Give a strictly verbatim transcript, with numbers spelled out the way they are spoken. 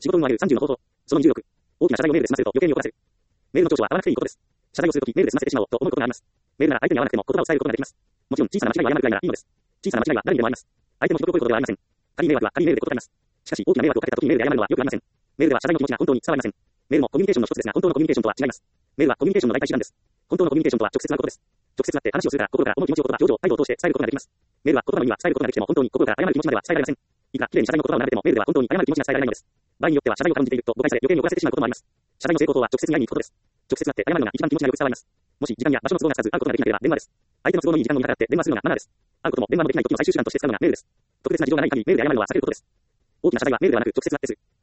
仕事運を上げるさんじゅうの方法。そのにじゅうろく。大きな謝罪をメールで済ませると余計に怒らせる。メールの長所は合わなくていいことです。謝罪をするときメールで済ませてしまおうと思うことがあります。メールなら相手に合わなくても言葉を伝えることができます。もちろん小さな間違いを謝るくらいならいいのです。小さな間違いは誰にでもあります。相手の人とこういうことではありません。仮迷惑は仮メールで断ります。しかし大きな迷惑をかけたときにメールで謝るのはよくありません。メールでは謝罪の気持ちが本当に伝わりません。メールもコミュニケーションの一つですが本当のコミュニケーションとは違います。メールはコミュニケーションの第一手段です。本当のコミュニケーションとは直接なことです。直接会って話をするから心から思う気持ちを言葉、表情、態度を通して伝えることができます。メールは言葉の意味は伝えることができても本当に心から謝る気持ちまでは伝えられません。いくら綺麗に謝罪の言葉を並べてもメールでは本当に謝る気持ちが伝えられないのです。場合によっては謝罪を感じていると誤解され余計に怒らせてしまうこともあります。謝罪の成功とは直接に会いに行くことです。直接会って謝るのが一番気持ちがよく伝わります。もし時間や場所の都合がつかず会うことができなければ電話です。相手の都合のいい時間を見計らって電話するのがマナーです。会うことも電話もできない時の最終手段として使うのがメールです。特別な事情がない限りメールで謝るのは避けることです。大きな謝罪はメールではなく直接会ってする。